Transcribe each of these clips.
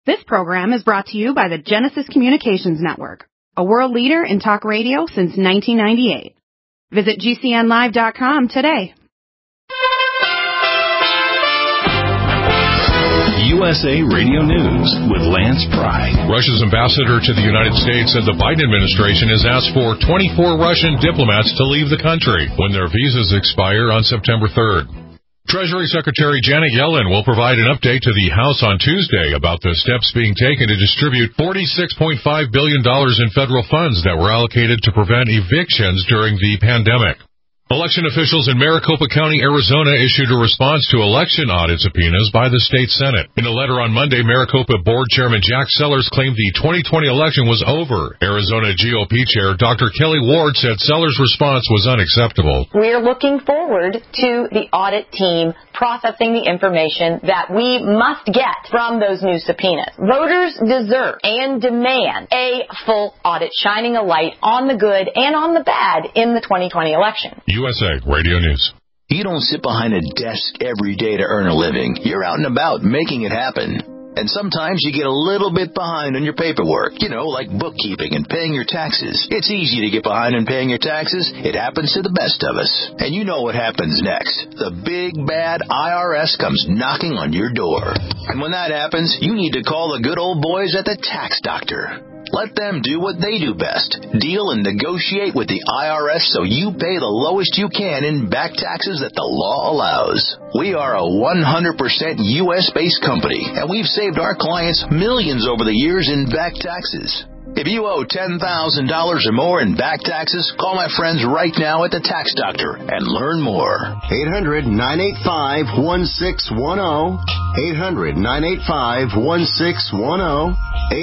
This program is brought to you by the Genesis Communications Network, a world leader in talk radio since 1998. Visit GCNlive.com today. USA Radio News with Lance Pry. Russia's ambassador to the United States said the Biden administration has asked for 24 Russian diplomats to leave the country when their visas expire on September 3rd. Treasury Secretary Janet Yellen will provide an update to the House on Tuesday about the steps being taken to distribute $46.5 billion in federal funds that were allocated to prevent evictions during the pandemic. Election officials in Maricopa County, Arizona issued a response to election audit subpoenas by the state Senate. In a letter on Monday, Maricopa Board Chairman Jack Sellers claimed the 2020 election was over. Arizona GOP Chair Dr. Kelly Ward said Sellers' response was unacceptable. We're looking forward to the audit team processing the information that we must get from those new subpoenas. Voters deserve and demand a full audit, shining a light on the good and on the bad in the 2020 election. USA Radio News. You don't sit behind a desk every day to earn a living. You're out and about making it happen. And sometimes you get a little bit behind on your paperwork, like bookkeeping and paying your taxes. It's easy to get behind on paying your taxes. It happens to the best of us. And you know what happens next. The big, bad IRS comes knocking on your door. And when that happens, you need to call the good old boys at the Tax Doctor. Let them do what they do best. Deal and negotiate with the IRS so you pay the lowest you can in back taxes that the law allows. We are a 100% U.S.-based company, and we've saved our clients millions over the years in back taxes. If you owe $10,000 or more in back taxes, call my friends right now at the Tax Doctor and learn more. 800-985-1610. 800-985-1610.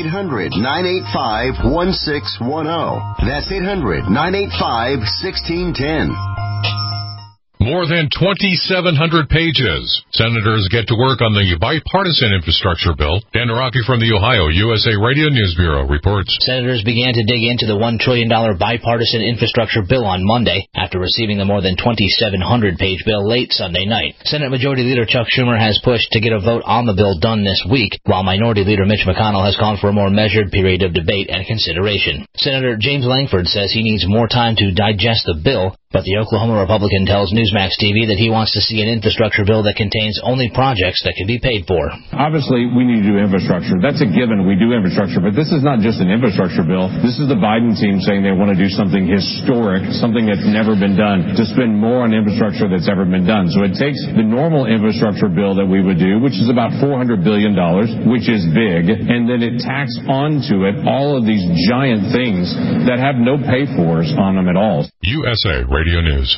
800-985-1610. That's 800-985-1610. More than 2,700 pages. Senators get to work on the bipartisan infrastructure bill. Dan Naraki from the Ohio USA Radio News Bureau reports. Senators began to dig into the $1 trillion bipartisan infrastructure bill on Monday after receiving the more than 2,700-page bill late Sunday night. Senate Majority Leader Chuck Schumer has pushed to get a vote on the bill done this week, while Minority Leader Mitch McConnell has called for a more measured period of debate and consideration. Senator James Langford says he needs more time to digest the bill, but the Oklahoma Republican tells Newsmax TV that he wants to see an infrastructure bill that contains only projects that can be paid for. Obviously, we need to do infrastructure. That's a given. We do infrastructure. But this is not just an infrastructure bill. This is the Biden team saying they want to do something historic, something that's never been done, to spend more on infrastructure that's ever been done. So it takes the normal infrastructure bill that we would do, which is about $400 billion, which is big, and then it tacks onto it all of these giant things that have no pay-fors on them at all. USA Radio News.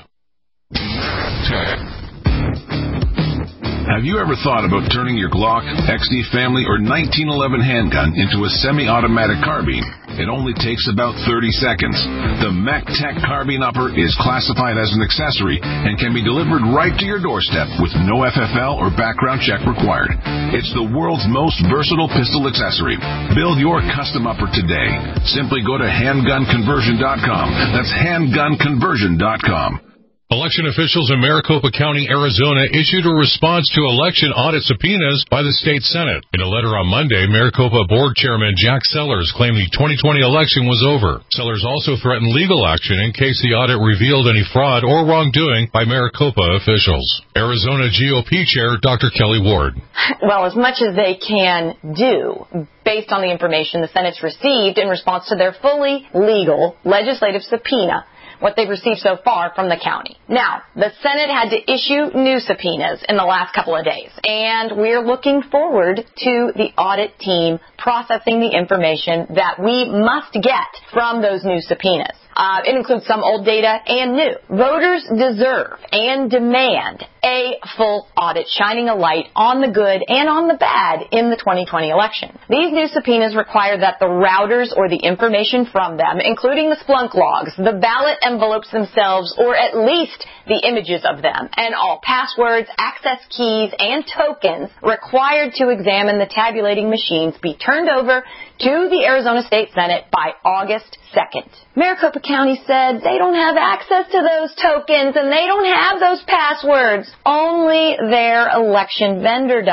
Have you ever thought about turning your Glock, XD Family, or 1911 handgun into a semi-automatic carbine? It only takes about 30 seconds. The MacTech Carbine Upper is classified as an accessory and can be delivered right to your doorstep with no FFL or background check required. It's the world's most versatile pistol accessory. Build your custom upper today. Simply go to handgunconversion.com. That's handgunconversion.com. Election officials in Maricopa County, Arizona issued a response to election audit subpoenas by the state Senate. In a letter on Monday, Maricopa Board Chairman Jack Sellers claimed the 2020 election was over. Sellers also threatened legal action in case the audit revealed any fraud or wrongdoing by Maricopa officials. Arizona GOP Chair Dr. Kelly Ward. Well, as much as they can do, based on the information the Senate's received in response to their fully legal legislative subpoena, what they've received so far from the county. Now, the Senate had to issue new subpoenas in the last couple of days, and we're looking forward to the audit team processing the information that we must get from those new subpoenas. It includes some old data and new. Voters deserve and demand a full audit, shining a light on the good and on the bad in the 2020 election. These new subpoenas require that the routers or the information from them, including the Splunk logs, the ballot envelopes themselves, or at least the images of them, and all passwords, access keys, and tokens required to examine the tabulating machines be turned over to the Arizona State Senate by August 2nd. Maricopa County said they don't have access to those tokens and they don't have those passwords. Only their election vendor does.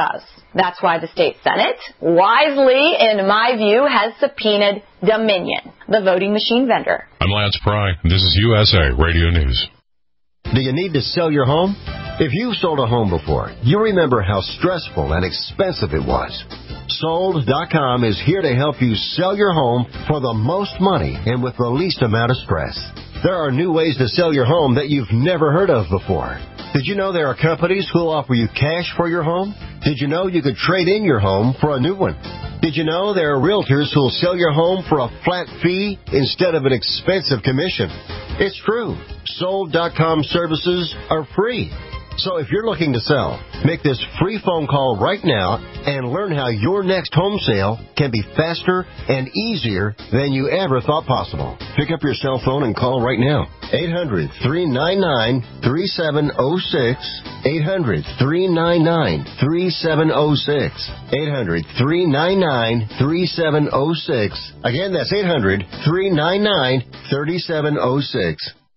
That's why the state Senate, wisely, in my view, has subpoenaed Dominion, the voting machine vendor. I'm Lance Pry. This is USA Radio News. Do you need to sell your home? If you've sold a home before, you remember how stressful and expensive it was. Sold.com is here to help you sell your home for the most money and with the least amount of stress. There are new ways to sell your home that you've never heard of before. Did you know there are companies who'll offer you cash for your home? Did you know you could trade in your home for a new one? Did you know there are realtors who'll sell your home for a flat fee instead of an expensive commission? It's true. Sold.com services are free. So if you're looking to sell, make this free phone call right now and learn how your next home sale can be faster and easier than you ever thought possible. Pick up your cell phone and call right now. 800-399-3706. 800-399-3706. 800-399-3706. Again, that's 800-399-3706.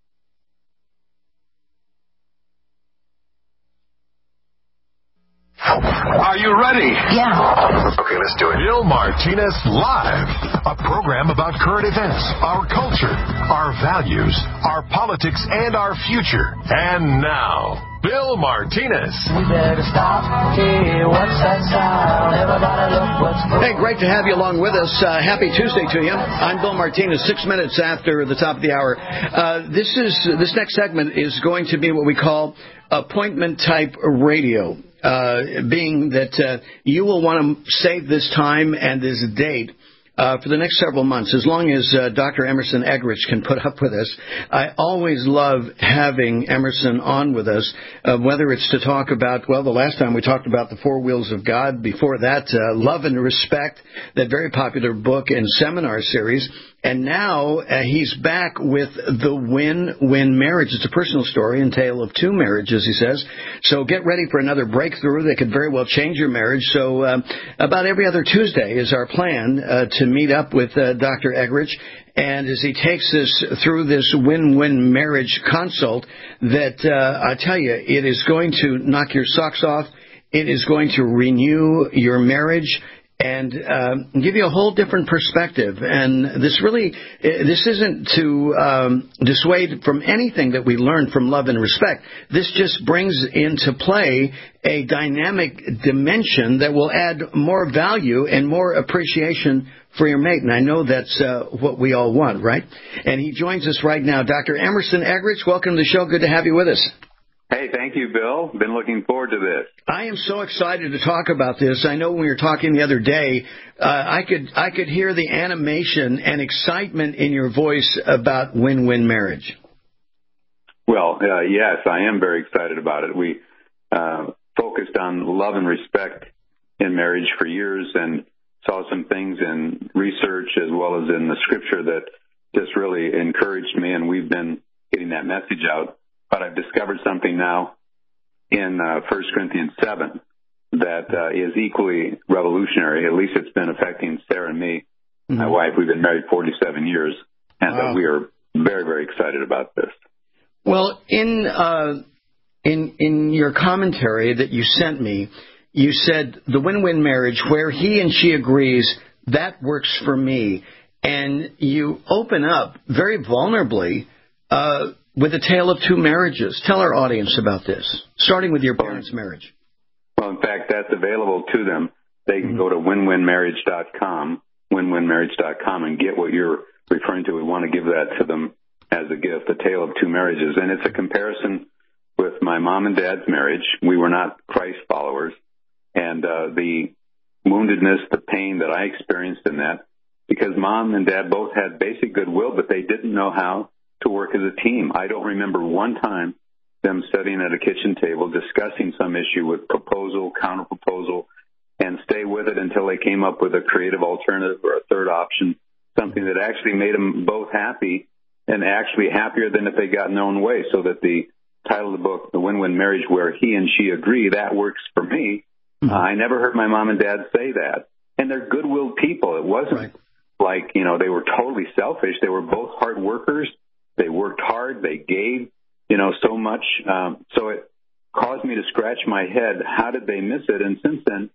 Are you ready? Yeah. Okay, let's do it. Bill Martinez Live, a program about current events, our culture, our values, our politics, and our future. And now, Bill Martinez. We better stop. Hey, what's that sound? Everybody look what's going on. Hey, great to have you along with us. Happy Tuesday to you. I'm Bill Martinez, 6 minutes after the top of the hour. This next segment is going to be what we call appointment type radio. Being that you will want to save this time and this date for the next several months, as long as Dr. Emerson Eggerichs can put up with us. I always love having Emerson on with us, whether it's to talk about, well, the last time we talked about the Four Wheels of God. Before that, Love and Respect, that very popular book and seminar series. And now he's back with the Win-Win Marriage. It's a personal story and tale of two marriages, he says. So get ready for another breakthrough that could very well change your marriage. So about every other Tuesday is our plan to meet up with Dr. Eggerichs. And as he takes us through this Win-Win Marriage consult, that I tell you, it is going to knock your socks off. It is going to renew your marriage and give you a whole different perspective. And this isn't to dissuade from anything that we learned from Love and Respect. This just brings into play a dynamic dimension that will add more value and more appreciation for your mate. And I know that's what we all want, right? And he joins us right now. Dr. Emerson Eggerichs, welcome to the show. Good to have you with us. Hey, thank you, Bill. Been looking forward to this. I am so excited to talk about this. I know when we were talking the other day, I could hear the animation and excitement in your voice about Win-Win Marriage. Well, yes, I am very excited about it. We focused on love and respect in marriage for years and saw some things in research as well as in the scripture that just really encouraged me, and we've been getting that message out. But I've discovered something now in 1 Corinthians 7 that is equally revolutionary. At least it's been affecting Sarah and me, my wife. We've been married 47 years, and we are very, very excited about this. Well, in your commentary that you sent me, you said the win-win marriage where he and she agrees, that works for me. And you open up very vulnerably with a tale of two marriages. Tell our audience about this, starting with your parents' marriage. Well, in fact, that's available to them. They can go to winwinmarriage.com, winwinmarriage.com, and get what you're referring to. We want to give that to them as a gift, the tale of two marriages. And it's a comparison with my mom and dad's marriage. We were not Christ followers. And the woundedness, the pain that I experienced in that, because mom and dad both had basic goodwill, but they didn't know how to work as a team. I don't remember one time them sitting at a kitchen table discussing some issue with proposal, counter-proposal, and stay with it until they came up with a creative alternative or a third option, something that actually made them both happy and actually happier than if they got in their own way. So that the title of the book, The Win-Win Marriage, where he and she agree, that works for me. I never heard my mom and dad say that. And they're goodwill people. It wasn't like, they were totally selfish. They were both hard workers. They worked hard. They gave, so much. So it caused me to scratch my head. How did they miss it? And since then,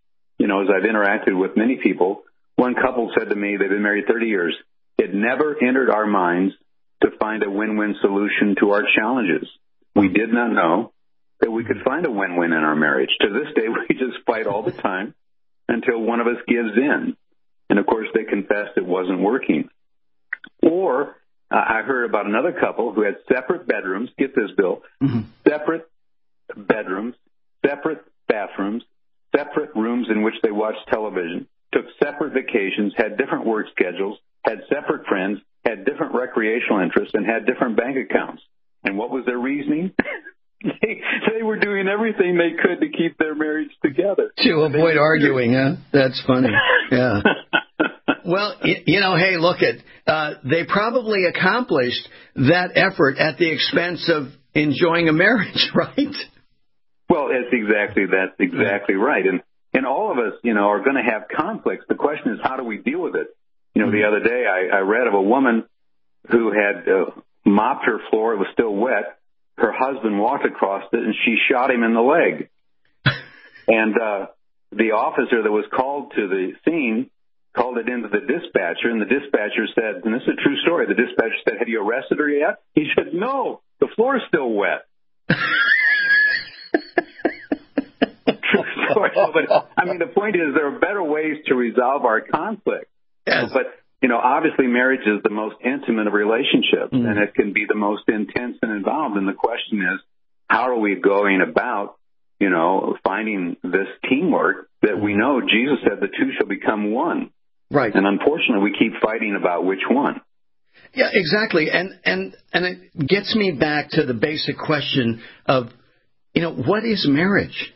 as I've interacted with many people, one couple said to me, they've been married 30 years, it never entered our minds to find a win-win solution to our challenges. We did not know that we could find a win-win in our marriage. To this day, we just fight all the time until one of us gives in. And, of course, they confessed it wasn't working. Or I heard about another couple who had separate bedrooms. Get this, Bill. Separate bedrooms, separate bathrooms, separate rooms in which they watched television, took separate vacations, had different work schedules, had separate friends, had different recreational interests, and had different bank accounts. And what was their reasoning? They were doing everything they could to keep their marriage together. To avoid arguing, huh? That's funny. Yeah. Well, hey, look they probably accomplished that effort at the expense of enjoying a marriage, right? Well, that's exactly right. And all of us, are going to have conflicts. The question is, how do we deal with it? The other day I read of a woman who had mopped her floor. It was still wet. Her husband walked across it, and she shot him in the leg. And the officer that was called to the scene called it into the dispatcher, and the dispatcher said, and this is a true story, the dispatcher said, have you arrested her yet? He said, no, the floor is still wet. True story. But, the point is there are better ways to resolve our conflict. Yes. But, obviously marriage is the most intimate of relationships, and it can be the most intense and involved. And the question is, how are we going about, finding this teamwork that we know Jesus said the two shall become one. Right. And unfortunately, we keep fighting about which one. Yeah, exactly. And it gets me back to the basic question of, what is marriage?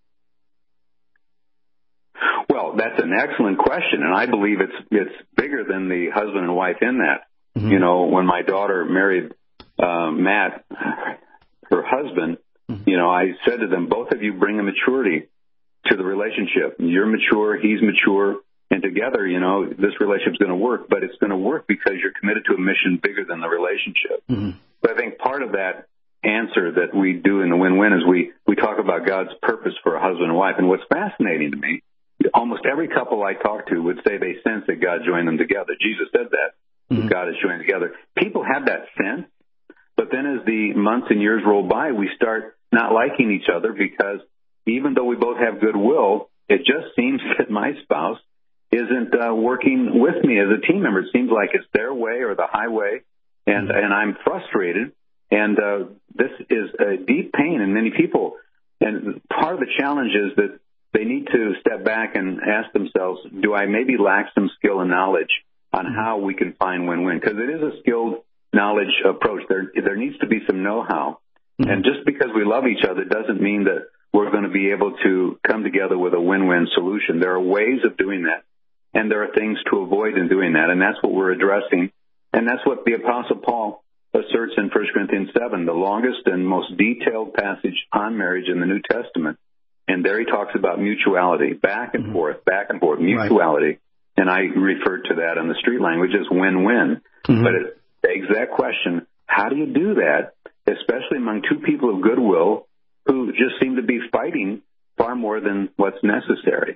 Well, that's an excellent question, and I believe it's bigger than the husband and wife in that. When my daughter married Matt, her husband, I said to them, both of you bring a maturity to the relationship. You're mature, he's mature, and together, this relationship's going to work, but it's going to work because you're committed to a mission bigger than the relationship. But I think part of that answer that we do in the win-win is we talk about God's purpose for a husband and wife. And what's fascinating to me, almost every couple I talk to would say they sense that God joined them together. Jesus said that, God is joined together. People have that sense, but then as the months and years roll by, we start not liking each other because even though we both have goodwill, it just seems that my spouse isn't working with me as a team member. It seems like it's their way or the highway, and I'm frustrated. And this is a deep pain in many people. And part of the challenge is that they need to step back and ask themselves, do I maybe lack some skill and knowledge on how we can find win-win? Because it is a skilled knowledge approach. There needs to be some know-how. And just because we love each other doesn't mean that we're going to be able to come together with a win-win solution. There are ways of doing that, and there are things to avoid in doing that, and that's what we're addressing. And that's what the Apostle Paul asserts in 1 Corinthians 7, the longest and most detailed passage on marriage in the New Testament. And there he talks about mutuality, back and forth, mutuality. Right. And I refer to that in the street language as win-win. But it begs that question, how do you do that, especially among two people of goodwill who just seem to be fighting far more than what's necessary?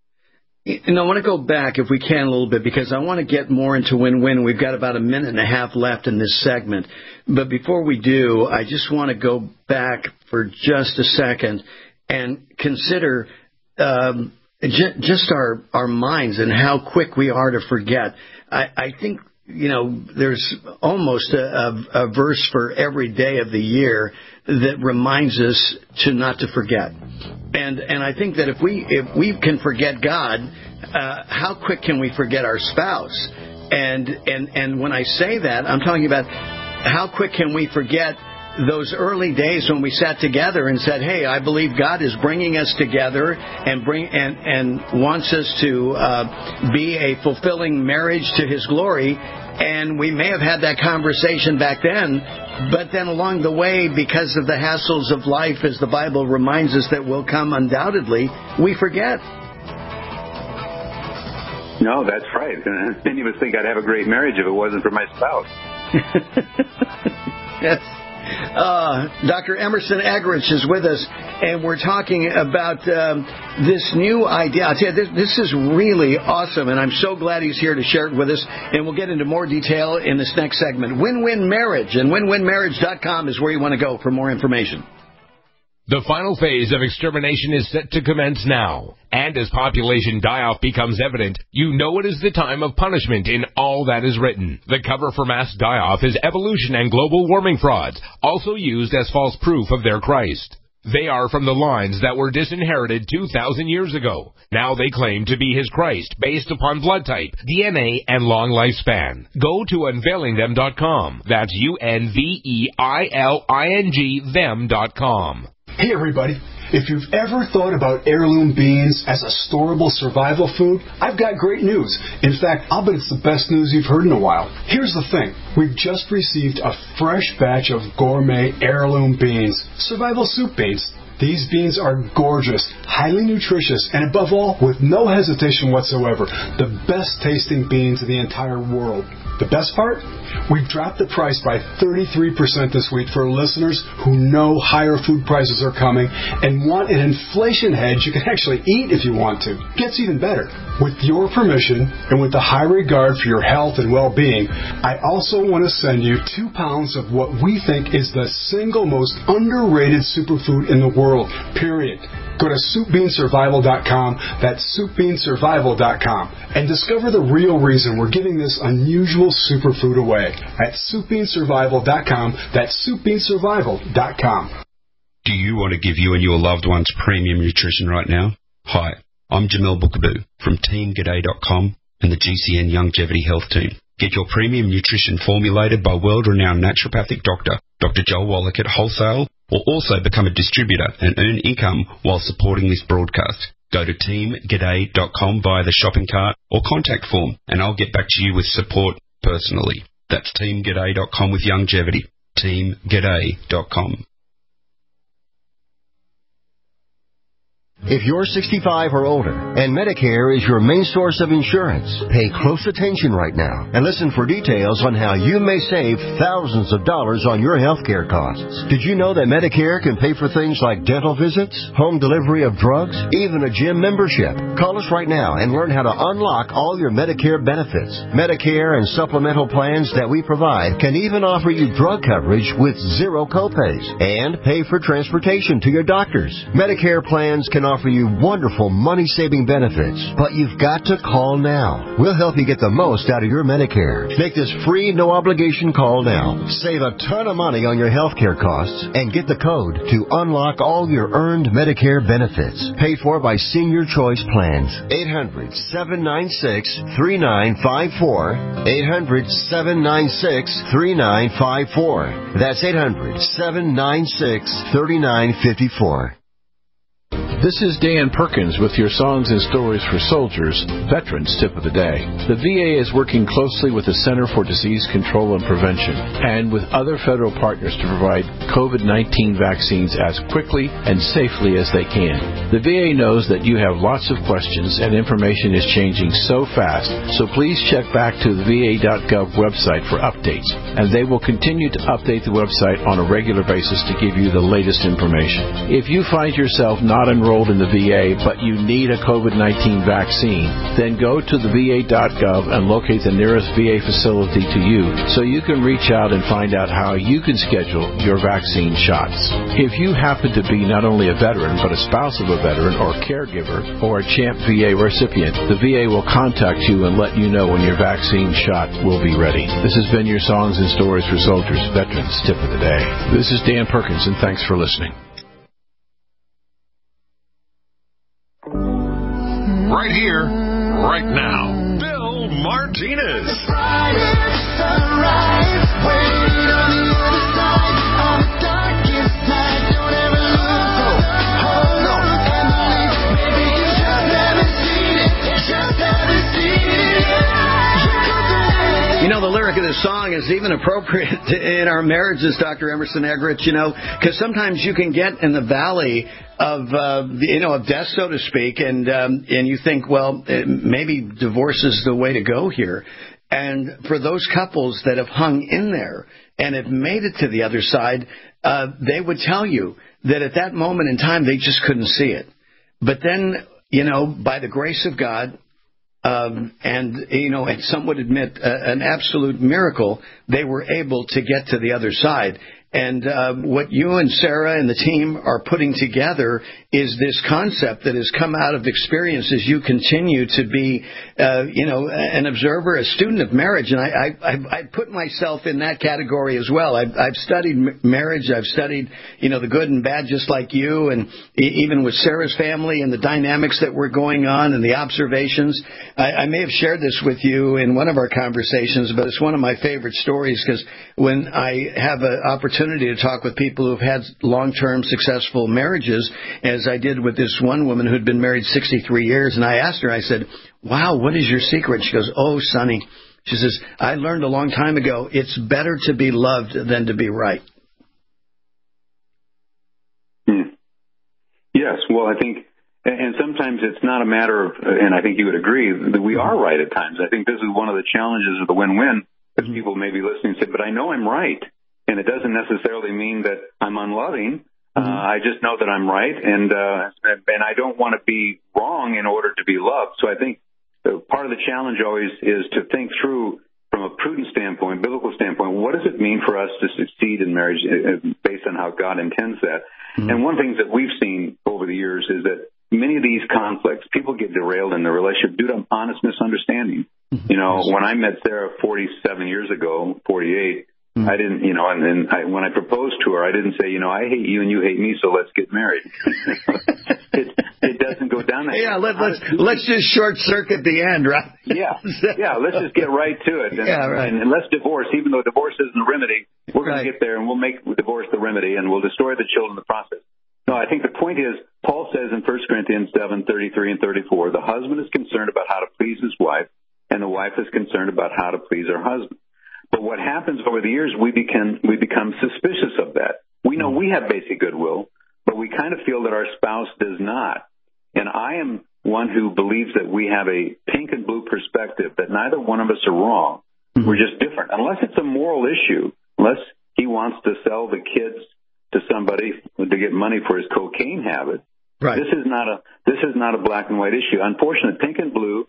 And I want to go back, if we can, a little bit, because I want to get more into win-win. We've got about a minute and a half left in this segment. But before we do, I just want to go back for just a second and consider just our minds and how quick we are to forget. I think, there's almost a verse for every day of the year that reminds us not to forget. And I think that if we can forget God, how quick can we forget our spouse? And when I say that, I'm talking about how quick can we forget those early days when we sat together and said, hey, I believe God is bringing us together and wants us to be a fulfilling marriage to His glory. And we may have had that conversation back then, but then along the way, because of the hassles of life, as the Bible reminds us that will come undoubtedly, we forget. No, that's right. And many of us think I'd have a great marriage if it wasn't for my spouse. Yes. Dr. Emerson Eggerichs is with us, and we're talking about this new idea. I'll tell you, this is really awesome, and I'm so glad he's here to share it with us, and we'll get into more detail in this next segment. Win-Win Marriage, and winwinmarriage.com is where you want to go for more information. The final phase of extermination is set to commence now. And as population die-off becomes evident, you know it is the time of punishment in all that is written. The cover for mass die-off is evolution and global warming frauds, also used as false proof of their Christ. They are from the lines that were disinherited 2,000 years ago. Now they claim to be his Christ, based upon blood type, DNA, and long lifespan. Go to unveilingthem.com. That's UNVEILING them.com. Hey everybody, if you've ever thought about heirloom beans as a storable survival food, I've got great news. In fact, I'll bet it's the best news you've heard in a while. Here's the thing. We've just received a fresh batch of gourmet heirloom beans, survival soup beans. These beans are gorgeous, highly nutritious, and above all, with no hesitation whatsoever, the best tasting beans in the entire world. The best part? We've dropped the price by 33% this week for listeners who know higher food prices are coming and want an inflation hedge you can actually eat if you want to. Gets even better. With your permission and with the high regard for your health and well-being, I also want to send you 2 pounds of what we think is the single most underrated superfood in the world, period. Go to SoupBeanSurvival.com, that's SoupBeanSurvival.com, and discover the real reason we're giving this unusual superfood away at SoupBeanSurvival.com, that's SoupBeanSurvival.com. Do you want to give you and your loved ones premium nutrition right now? Hi, I'm Jamel Bookaboo from TeamGaday.com and the GCN Longevity Health Team. Get your premium nutrition formulated by world-renowned naturopathic doctor, Dr. Joel Wallach at Wholesale, or also become a distributor and earn income while supporting this broadcast. Go to teamgaday.com via the shopping cart or contact form, and I'll get back to you with support personally. That's teamgaday.com with longevity. teamgaday.com. If you're 65 or older and Medicare is your main source of insurance, pay close attention right now and listen for details on how you may save thousands of dollars on your health care costs. Did you know that Medicare can pay for things like dental visits, home delivery of drugs, even a gym membership? Call us right now and learn how to unlock all your Medicare benefits. Medicare and supplemental plans that we provide can even offer you drug coverage with zero copays and pay for transportation to your doctors. Medicare plans can offer you wonderful money-saving benefits, but you've got to call now. We'll help you get the most out of your Medicare. Make this free, no-obligation call now. Save a ton of money on your health care costs and get the code to unlock all your earned Medicare benefits. Paid for by Senior Choice Plans. 800-796-3954. 800-796-3954. That's 800-796-3954. This is Dan Perkins with your Songs and Stories for Soldiers, Veterans Tip of the Day. The VA is working closely with the Center for Disease Control and Prevention and with other federal partners to provide COVID-19 vaccines as quickly and safely as they can. The VA knows that you have lots of questions and information is changing so fast, so please check back to the VA.gov website for updates, and they will continue to update the website on a regular basis to give you the latest information. If you find yourself not enrolled in the VA, but you need a COVID-19 vaccine, then go to the VA.gov and locate the nearest VA facility to you so you can reach out and find out how you can schedule your vaccine shots. If you happen to be not only a veteran, but a spouse of a veteran or caregiver or a CHAMP VA recipient, the VA will contact you and let you know when your vaccine shot will be ready. This has been your Songs and Stories for Soldiers, Veterans Tip of the Day. This is Dan Perkins, and thanks for listening. Right here, right now, Bill Martinez. You know, the lyric of this song is even appropriate in our marriages, Dr. Emerson Eggerichs, you know, because sometimes you can get in the valley of death, so to speak, and you think, well, maybe divorce is the way to go here. And for those couples that have hung in there and have made it to the other side, they would tell you that at that moment in time, they just couldn't see it. But then, by the grace of God, and some would admit an absolute miracle, they were able to get to the other side. And what you and Sarah and the team are putting together is this concept that has come out of experience as you continue to be, an observer, a student of marriage. And I put myself in that category as well. I've studied marriage. I've studied, the good and bad, just like you, and even with Sarah's family and the dynamics that were going on and the observations. I may have shared this with you in one of our conversations, but it's one of my favorite stories because when I have an opportunity to talk with people who've had long-term successful marriages, as I did with this one woman who'd been married 63 years, and I asked her, I said, wow, what is your secret? She goes, oh, Sonny, she says, I learned a long time ago, it's better to be loved than to be right. Yes, well, I think, and sometimes it's not a matter of, and I think you would agree, that we are right at times. I think this is one of the challenges of the win-win, because people may be listening and say, but I know I'm right. And it doesn't necessarily mean that I'm unloving. I just know that I'm right, and I don't want to be wrong in order to be loved. So I think part of the challenge always is to think through, from a prudent standpoint, biblical standpoint, what does it mean for us to succeed in marriage based on how God intends that? And one thing that we've seen over the years is that many of these conflicts, people get derailed in their relationship due to honest misunderstanding. When I met Sarah 47 years ago, 48, I didn't, when I proposed to her, I didn't say, I hate you and you hate me, so let's get married. It doesn't go down that way. Yeah, let's just short circuit the end, right? Yeah, let's just get right to it. And let's divorce, even though divorce isn't a remedy. We're going to get there, and we'll make divorce the remedy, and we'll destroy the children in the process. No, I think the point is, Paul says in 1 Corinthians 7:33 and 34, the husband is concerned about how to please his wife, and the wife is concerned about how to please her husband. But what happens over the years, we become suspicious of that. We know we have basic goodwill, but we kind of feel that our spouse does not. And I am one who believes that we have a pink and blue perspective, that neither one of us are wrong. We're just different. Unless it's a moral issue, unless he wants to sell the kids to somebody to get money for his cocaine habit. Right. This is not a black and white issue. Unfortunately, pink and blue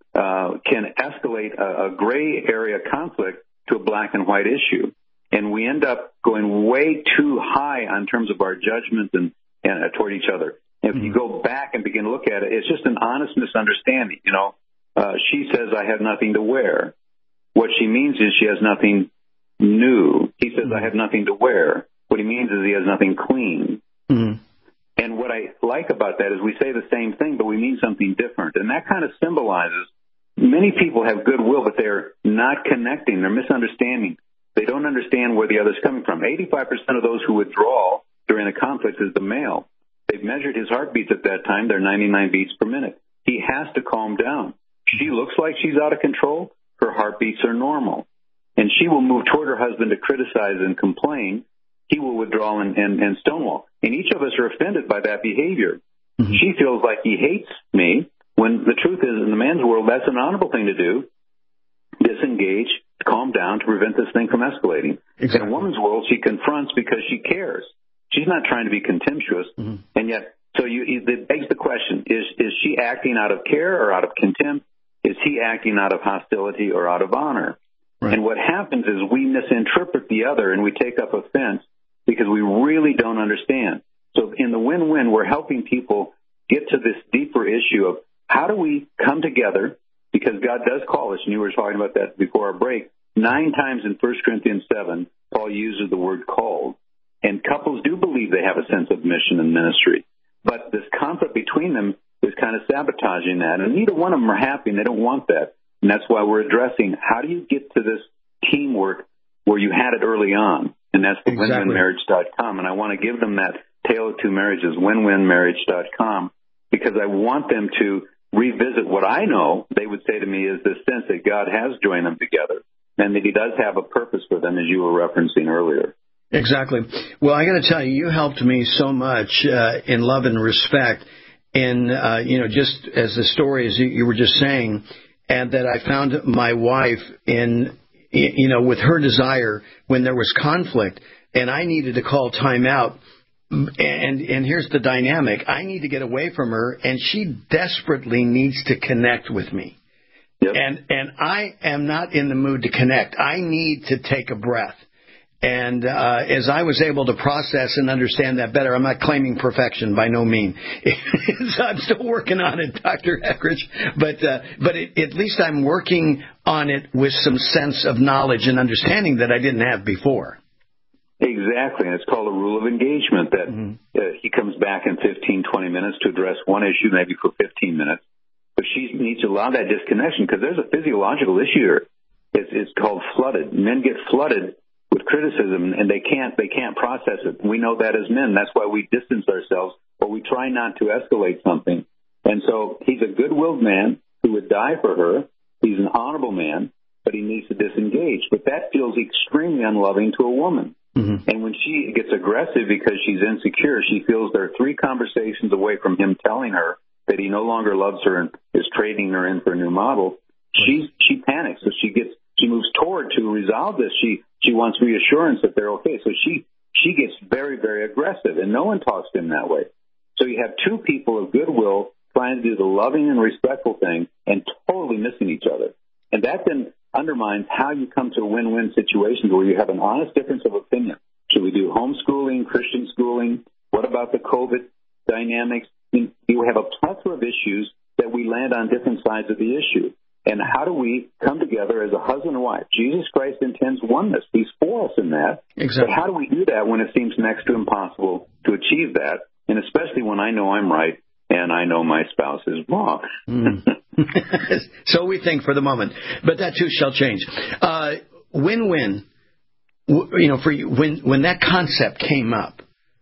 can escalate a gray area conflict to a black and white issue. And we end up going way too high on terms of our judgment and toward each other. If you go back and begin to look at it, it's just an honest misunderstanding. She says, I have nothing to wear. What she means is she has nothing new. He says, I have nothing to wear. What he means is he has nothing clean. And what I like about that is we say the same thing, but we mean something different. And that kind of symbolizes many people have goodwill, but they're not connecting. They're misunderstanding. They don't understand where the other's coming from. 85% of those who withdraw during a conflict is the male. They've measured his heartbeats at that time. They're 99 beats per minute. He has to calm down. She looks like she's out of control. Her heartbeats are normal. And she will move toward her husband to criticize and complain. He will withdraw and stonewall. And each of us are offended by that behavior. She feels like he hates me, when the truth is, in the man's world, that's an honorable thing to do. Disengage, calm down to prevent this thing from escalating. Exactly. In a woman's world, she confronts because she cares. She's not trying to be contemptuous. And yet, so it begs the question, is she acting out of care or out of contempt? Is he acting out of hostility or out of honor? Right. And what happens is we misinterpret the other and we take up offense because we really don't understand. So in the win-win, we're helping people get to this deeper issue of how do we come together, because God does call us, and you were talking about that before our break. 9 times in 1 Corinthians 7, Paul uses the word called. And couples do believe they have a sense of mission and ministry. But this conflict between them is kind of sabotaging that. And neither one of them are happy, and they don't want that. And that's why we're addressing how do you get to this teamwork where you had it early on. And that's the winwinmarriage.com. And I want to give them that Tale of Two Marriages, winwinmarriage.com, because I want them to revisit what I know they would say to me is this sense that God has joined them together and that he does have a purpose for them, as you were referencing earlier. Exactly. Well, I got to tell you, you helped me so much in love and respect in, just as the story as you were just saying. and that I found my wife in, with her desire when there was conflict, and I needed to call time out. And here's the dynamic. I need to get away from her, and she desperately needs to connect with me. Yep. And I am not in the mood to connect. I need to take a breath. And as I was able to process and understand that better, I'm not claiming perfection by no means. I'm still working on it, Dr. Eckrich. But at least I'm working on it with some sense of knowledge and understanding that I didn't have before. Exactly, and it's called a rule of engagement, that he comes back in 15, 20 minutes to address one issue, maybe for 15 minutes. But she needs to allow that disconnection, because there's a physiological issue here. It's called flooded. Men get flooded with criticism, and they can't process it. We know that as men. That's why we distance ourselves, or we try not to escalate something. And so he's a good-willed man who would die for her. He's an honorable man, but he needs to disengage. But that feels extremely unloving to a woman. Mm-hmm. And when she gets aggressive because she's insecure, she feels there are 3 conversations away from him telling her that he no longer loves her and is trading her in for a new model. She panics, so she moves toward to resolve this. She wants reassurance that they're okay. So she gets very, very aggressive, and no one talks to him that way. So you have 2 people of goodwill trying to do the loving and respectful thing and totally missing each other. And that then undermines how you come to a win-win situation where you have an honest difference of opinion. Should we do homeschooling, Christian schooling? What about the COVID dynamics? You have a plethora of issues that we land on different sides of the issue. And how do we come together as a husband and wife? Jesus Christ intends oneness. He's for us in that. Exactly. But how do we do that when it seems next to impossible to achieve that? And especially when I know I'm right and I know my spouse is wrong. So we think for the moment, but that too shall change. Win-win. For you, when that concept came up,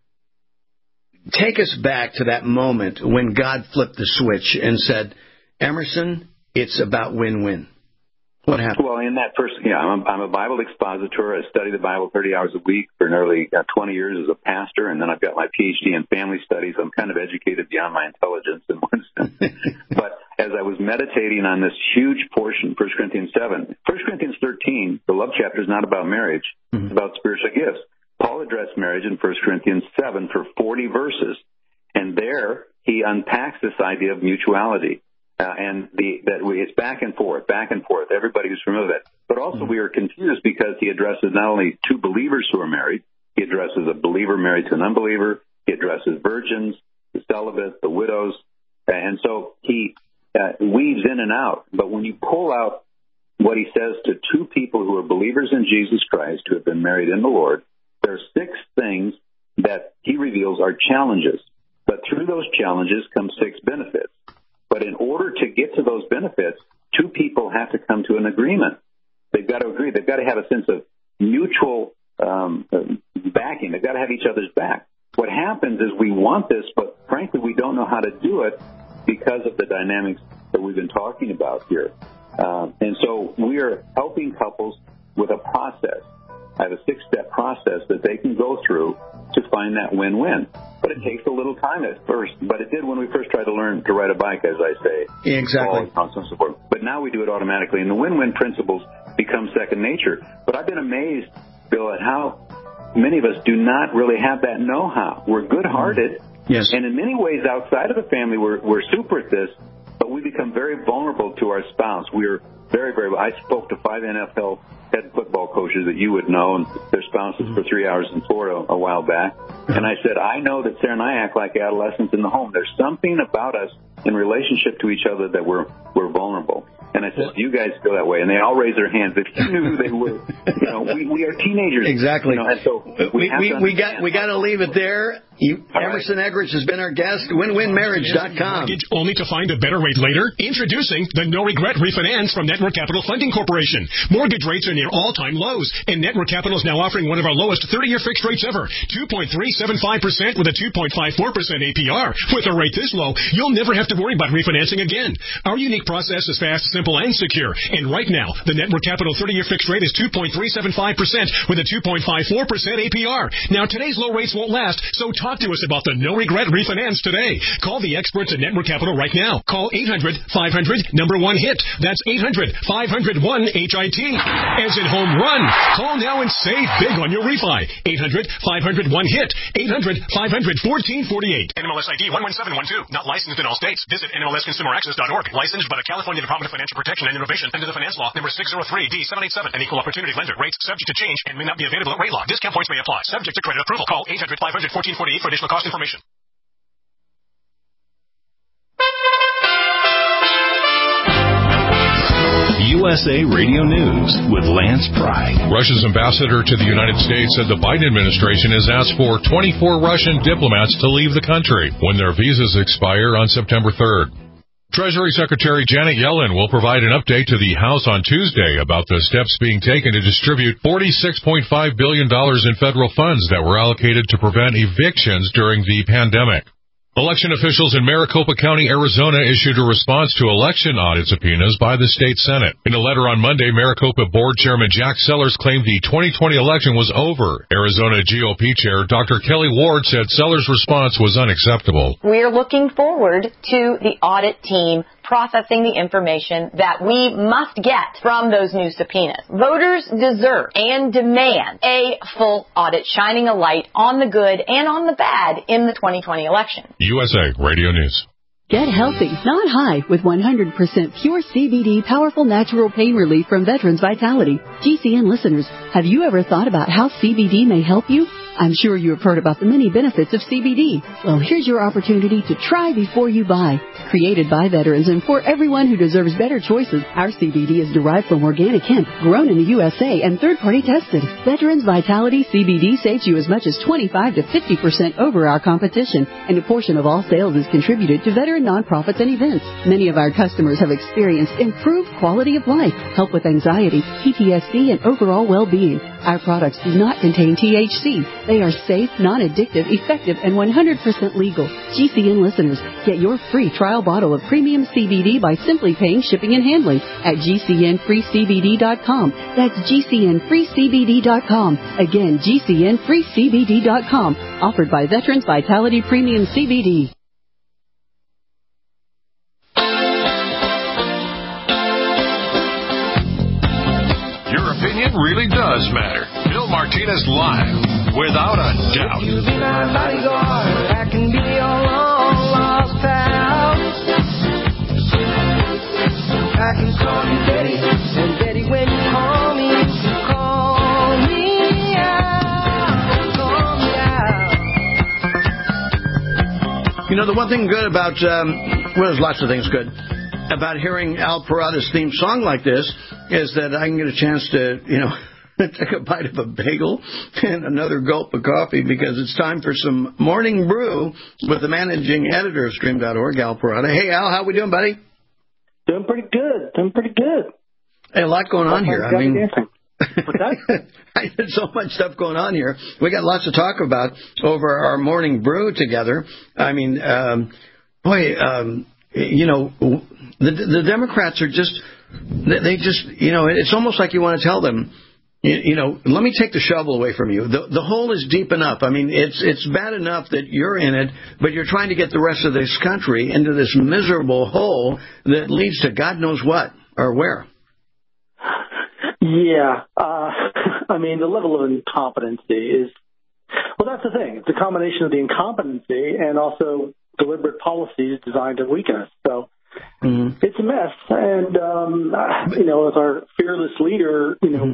take us back to that moment when God flipped the switch and said, Emerson, it's about win-win. What happened? Well, in that first, I'm a Bible expositor. I study the Bible 30 hours a week for nearly 20 years as a pastor, and then I've got my PhD in family studies. I'm kind of educated beyond my intelligence in one sense. But as I was meditating on this huge portion, 1 Corinthians 7, 1 Corinthians 13, the love chapter is not about marriage. It's about spiritual gifts. Paul addressed marriage in 1 Corinthians 7 for 40 verses, and there he unpacks this idea of mutuality. It's back and forth. Everybody who's familiar with that. But also we are confused because he addresses not only 2 believers who are married, he addresses a believer married to an unbeliever, he addresses virgins, the celibate, the widows, and so he weaves in and out. But when you pull out what he says to 2 people who are believers in Jesus Christ, who have been married in the Lord, there are 6 things that he reveals are challenges. But through those challenges come 6 benefits. But in order to get to those benefits, 2 people have to come to an agreement. They've got to agree. They've got to have a sense of mutual backing. They've got to have each other's back. What happens is we want this, but frankly, we don't know how to do it because of the dynamics that we've been talking about here. And so we are helping couples with a process. I have a 6-step process that they can go through to find that win-win. But it takes a little time at first. But it did when we first tried to learn to ride a bike, as I say. Exactly. Constant support. But now we do it automatically. And the win-win principles become second nature. But I've been amazed, Bill, at how many of us do not really have that know-how. We're good-hearted. Yes. And in many ways outside of the family, we're super at this. But we become very vulnerable to our spouse. We're very, very. I spoke to 5 NFL head football coaches that you would know, and their spouses for 3 hours in Florida a while back. And I said, I know that Sarah and I act like adolescents in the home. There's something about us in relationship to each other that we're vulnerable. And I said, you guys feel that way. And they all raised their hands. If you knew who they were, we are teenagers. Exactly. And so we got to leave it there. Emerson Eckrich has been our guest. WinWinMarriage.com. Only to find a better rate later? Introducing the No Regret Refinance from Network Capital Funding Corporation. Mortgage rates are near all-time lows, and Network Capital is now offering one of our lowest 30-year fixed rates ever, 2.375% with a 2.54% APR. With a rate this low, you'll never have to worry about refinancing again. Our unique process is fast, simple, and secure. And right now, the Network Capital 30-year fixed rate is 2.375% with a 2.54% APR. Now, today's low rates won't last, so talk Talk to us about the No Regret Refinance today. Call the experts at Network Capital right now. Call 800-500-1-HIT. That's 800-500-1-HIT. As in home run. Call now and save big on your refi. 800-500-1-HIT. 800-500-1448. NMLS ID 11712. Not licensed in all states. Visit NMLSConsumerAccess.org. Licensed by the California Department of Financial Protection and Innovation under the Finance Law number 603D787. An equal opportunity lender. Rates subject to change and may not be available at rate lock. Discount points may apply. Subject to credit approval. Call 800-500-1448 for additional cost information. USA Radio News with Lance Pry. Russia's ambassador to the United States said the Biden administration has asked for 24 Russian diplomats to leave the country when their visas expire on September 3rd. Treasury Secretary Janet Yellen will provide an update to the House on Tuesday about the steps being taken to distribute $46.5 billion in federal funds that were allocated to prevent evictions during the pandemic. Election officials in Maricopa County, Arizona issued a response to election audit subpoenas by the state Senate. In a letter on Monday, Maricopa Board Chairman Jack Sellers claimed the 2020 election was over. Arizona GOP Chair Dr. Kelly Ward said Sellers' response was unacceptable. We're looking forward to the audit team processing the information that we must get from those new subpoenas. Voters deserve and demand a full audit, shining a light on the good and on the bad in the 2020 election. USA Radio News. Get healthy, not high, with 100% pure CBD powerful natural pain relief from Veterans Vitality. GCN listeners, have you ever thought about how CBD may help you? I'm sure you have heard about the many benefits of CBD. Well, here's your opportunity to try before you buy. Created by veterans and for everyone who deserves better choices, our CBD is derived from organic hemp, grown in the USA and third-party tested. Veterans Vitality CBD saves you as much as 25 to 50% over our competition, and a portion of all sales is contributed to veteran nonprofits and events. Many of our customers have experienced improved quality of life, help with anxiety, PTSD, and overall well-being. Our products do not contain THC. They are safe, non-addictive, effective, and 100% legal. GCN listeners, get your free trial bottle of premium CBD by simply paying shipping and handling at GCNFreeCBD.com. That's GCNFreeCBD.com. Again, GCNFreeCBD.com. Offered by Veterans Vitality Premium CBD. Your opinion really does matter. Bill Martinez Live, without a doubt. You be my bodyguard, I can be your long lost pal. I can call you Betty, and Betty, when you call me, you can call me out, call me out. You know, the one thing good about, well, there's lots of things good about hearing Al Parada's theme song like this is that I can get a chance to, take a bite of a bagel and another gulp of coffee because it's time for some morning brew with the managing editor of Stream.org, Al Parada. Hey, Al, how we doing, buddy? Doing pretty good. Hey, a lot going on here. I mean, what's that? there's so much stuff going on here. We got lots to talk about over our morning brew together. I mean, the Democrats are just, it's almost like you want to tell them, let me take the shovel away from you. The hole is deep enough. I mean, it's bad enough that you're in it, but you're trying to get the rest of this country into this miserable hole that leads to God knows what or where. Yeah. I mean, the level of incompetency is, well, that's the thing. It's a combination of the incompetency and also deliberate policies designed to weaken us. So it's a mess. And, as our fearless leader,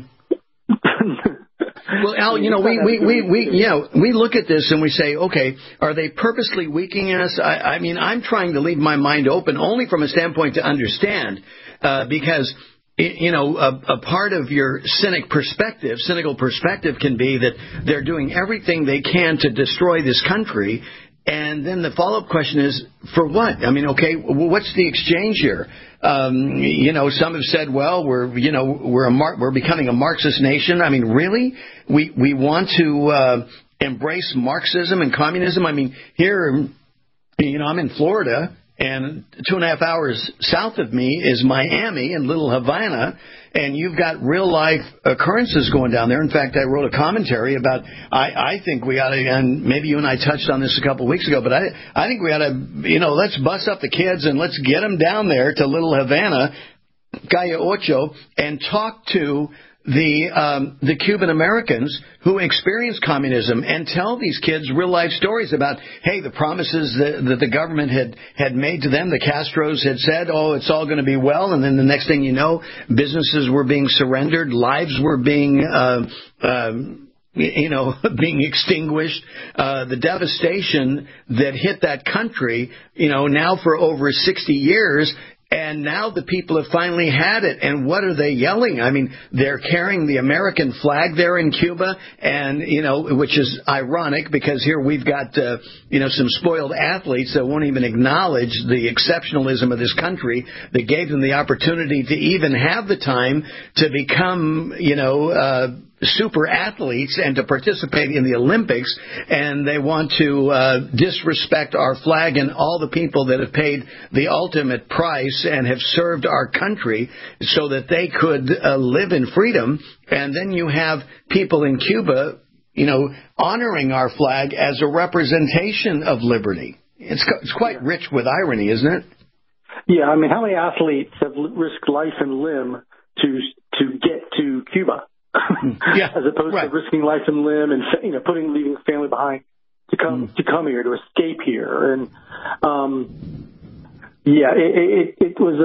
Well, Al, we look at this and we say, okay, are they purposely weakening us? I mean, I'm trying to leave my mind open only from a standpoint to understand, because a part of your cynical perspective can be that they're doing everything they can to destroy this country. And then the follow-up question is, for what? I mean, okay, what's the exchange here? Some have said, well, we're becoming a Marxist nation. I mean, really? We want to embrace Marxism and communism? I mean, here, I'm in Florida, And 2.5 hours south of me is Miami and Little Havana, and you've got real-life occurrences going down there. In fact, I wrote a commentary about, I think we ought to, and maybe you and I touched on this a couple of weeks ago, but I think we ought to, let's bust up the kids and let's get them down there to Little Havana, Calle Ocho, and talk to the Cuban Americans who experienced communism and tell these kids real life stories about, hey, the promises that the government had made to them. The Castros had said, oh, it's all going to be well. And then the next thing you know, businesses were being surrendered. Lives were being, being extinguished. The devastation that hit that country, now for over 60 years. And now the people have finally had it. And what are they yelling? I mean, they're carrying the American flag there in Cuba, and, which is ironic because here we've got, some spoiled athletes that won't even acknowledge the exceptionalism of this country that gave them the opportunity to even have the time to become, super athletes and to participate in the Olympics, and they want to disrespect our flag and all the people that have paid the ultimate price and have served our country so that they could live in freedom. And then you have people in Cuba, honoring our flag as a representation of liberty. It's quite rich with irony, isn't it? Yeah, I mean, how many athletes have risked life and limb to get to Cuba? Yeah, as opposed to risking life and limb and leaving family behind to come here, to escape here. And it was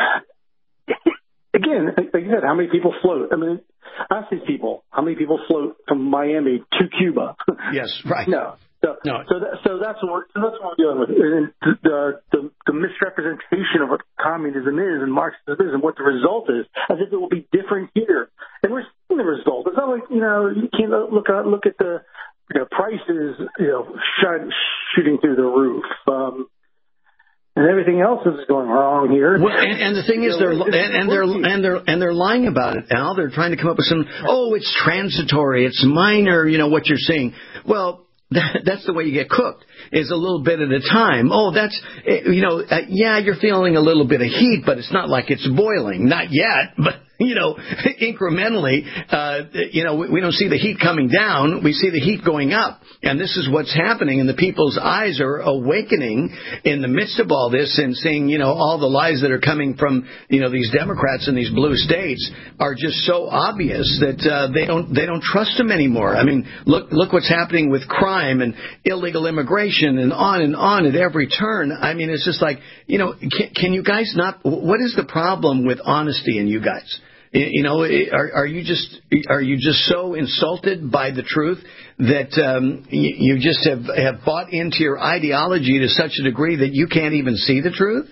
again, like you said, how many people float? I mean, ask these people, how many people float from Miami to Cuba? Yes, right. No. So that's what we're dealing with. And the misrepresentation of what communism is and Marxism is and what the result is, as if it will be different here. And we're seeing the result. It's not like, you can't look at the prices, shooting through the roof. And everything else is going wrong here. Well, and the thing is, they're lying about it, Al. They're trying to come up with some. Oh, it's transitory. It's minor. What you're seeing. Well, that's the way you get cooked. Is a little bit at a time. Oh, that's you're feeling a little bit of heat, but it's not like it's boiling. Not yet, but. Incrementally, we don't see the heat coming down. We see the heat going up. And this is what's happening. And the people's eyes are awakening in the midst of all this and seeing, all the lies that are coming from, these Democrats in these blue states are just so obvious that they don't trust them anymore. I mean, look what's happening with crime and illegal immigration and on at every turn. I mean, it's just like, can you guys not? What is the problem with honesty in you guys? Are you just so insulted by the truth that you just have bought into your ideology to such a degree that you can't even see the truth?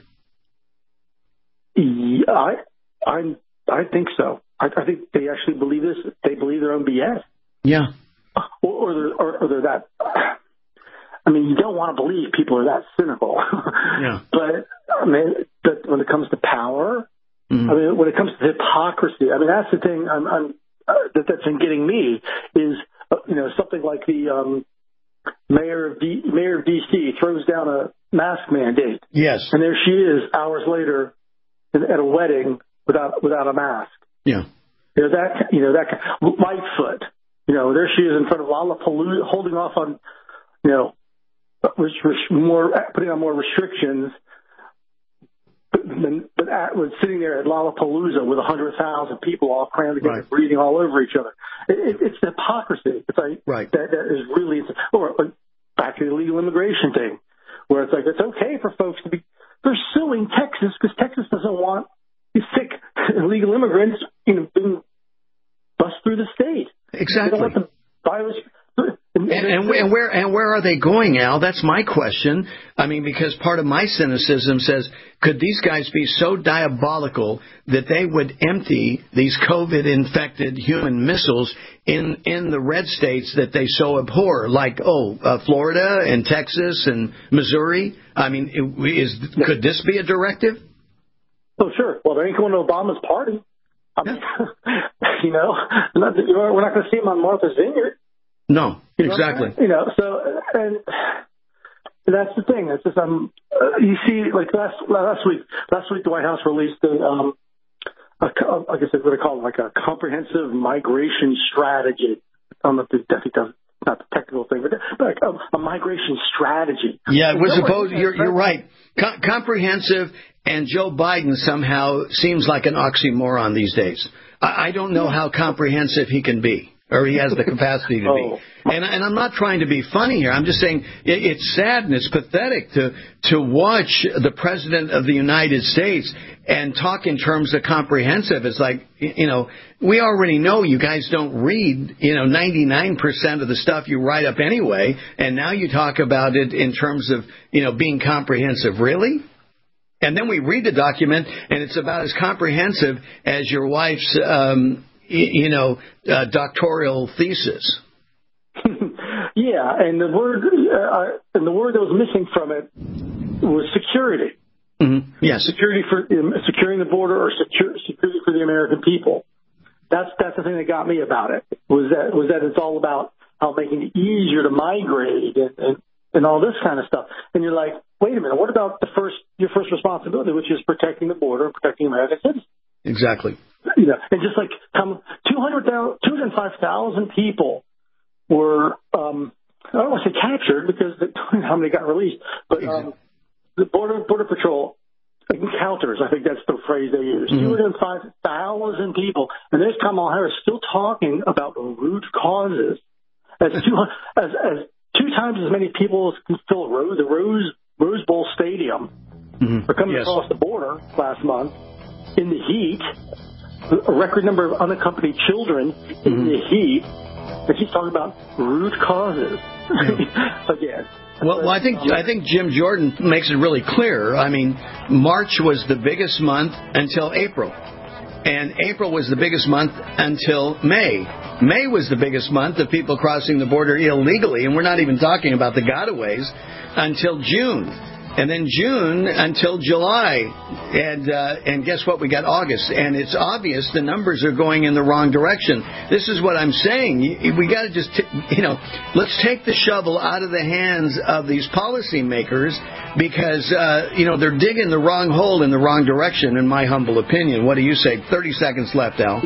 Yeah, I think so. I think they actually believe this. They believe their own BS. Yeah. Or they're that. I mean, you don't want to believe people are that cynical. Yeah. But when it comes to power. Mm-hmm. I mean, when it comes to hypocrisy, I mean, that's the thing that's been getting me is, something like the mayor of D.C. throws down a mask mandate. Yes. And there she is hours later at a wedding without a mask. Yeah. That Lightfoot, there she is in front of Lollapalooza holding off on, putting on more restrictions. But was sitting there at Lollapalooza with 100,000 people all crammed together, right, breathing all over each other. It's hypocrisy. It's like right. that is really. Or back to the illegal immigration thing, where it's like it's okay for folks to be. They're suing Texas because Texas doesn't want these sick illegal immigrants, being bust through the state. Exactly. They don't want the virus. And where are they going, Al? That's my question. I mean, because part of my cynicism says, could these guys be so diabolical that they would empty these COVID-infected human missiles in the red states that they so abhor, like, Florida and Texas and Missouri? I mean, could this be a directive? Oh, sure. Well, they ain't going to Obama's party. I mean, we're not going to see him on Martha's Vineyard. No, exactly. So, and That's the thing. It's just you see, like last week, the White House released like I said, what I call it, like a comprehensive migration strategy. I don't know if that's not the technical thing, but like a migration strategy. Yeah, it was supposed. You're right. Comprehensive, and Joe Biden somehow seems like an oxymoron these days. I don't know how comprehensive he can be, or he has the capacity to be. And I'm not trying to be funny here. I'm just saying it's sad and it's pathetic to watch the President of the United States and talk in terms of comprehensive. It's like, we already know you guys don't read, 99% of the stuff you write up anyway, and now you talk about it in terms of, being comprehensive. Really? And then we read the document, and it's about as comprehensive as your wife's, doctoral thesis. Yeah, and the word that was missing from it was security. Mm-hmm. Yes, security for securing the border, or security for the American people. That's the thing that got me about it. Was that it's all about how making it easier to migrate and all this kind of stuff. And you're like, wait a minute, what about your first responsibility, which is protecting the border and protecting American citizens? Exactly. And just like 205,000 people were, I don't want to say captured because how many got released, but the Border Patrol encounters, I think that's the phrase they use. 205,000 people, and there's Kamala Harris still talking about the root causes. As 2 times as many people as can fill the Rose Bowl Stadium are coming across the border last month in the heat. A record number of unaccompanied children in the heat. And she's talking about root causes again. Well, I think Jim Jordan makes it really clear. I mean, March was the biggest month until April. And April was the biggest month until May. May was the biggest month of people crossing the border illegally, and we're not even talking about the gotaways, until June. And then June until July. And guess what? We got August. And it's obvious the numbers are going in the wrong direction. This is what I'm saying. We got to just, let's take the shovel out of the hands of these policymakers because, they're digging the wrong hole in the wrong direction, in my humble opinion. What do you say? 30 seconds left, Al.